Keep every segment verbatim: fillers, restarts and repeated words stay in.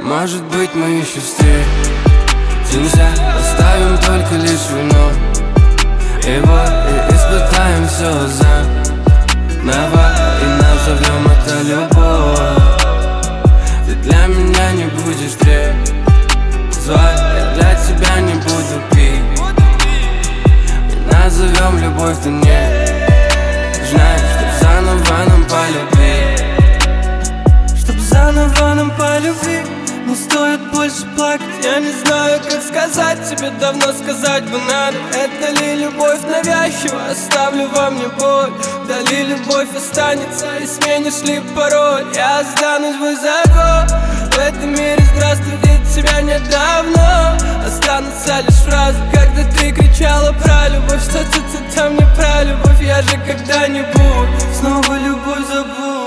Может быть, мы еще встретимся, оставим только лишь вино. И вот, и испытаем все заново, и назовем это любовь. Ты для меня не будешь трезвой, я для тебя не буду пить. И назовем любовь, ты не знаешь, чтоб заново нам полюбить. Чтоб заново нам полюбить. Не стоит больше плакать, я не знаю, как сказать. Тебе давно сказать бы надо. Это ли любовь навязчивая, оставлю во мне боль? Да ли любовь останется и сменишь ли пароль? Я останусь высоко в этом мире, здравствуй, где тебя нет давно. Останутся лишь фразы, когда ты кричала про любовь. Что ты, ты там не про любовь, я же когда-нибудь снова любовь забуду.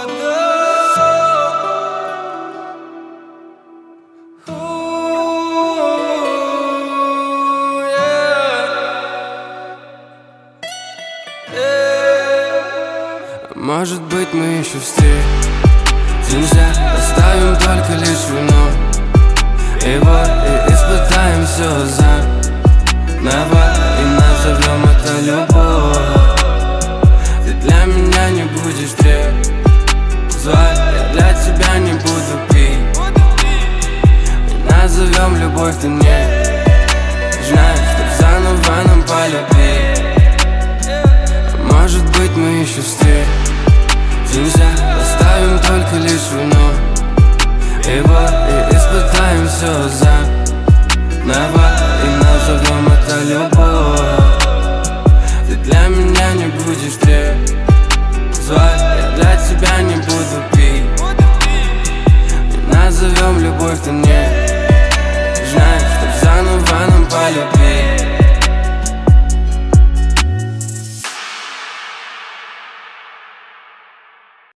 Может быть, мы еще встретимся, оставим только лишь вино. И вот, и испытаем все заново, и назовем это любовь. Ты для меня не будешь трезвой, я для тебя не буду пить. И назовем любовь, ты не знаешь, чтоб заново нам полюбить. Может быть, мы еще встретимся, оставим только лишь вино. И вот, и испытаем все заново, и назовем это любовь. Ты для меня не будешь трезвой, я для тебя не буду пить. И назовем любовь, ты не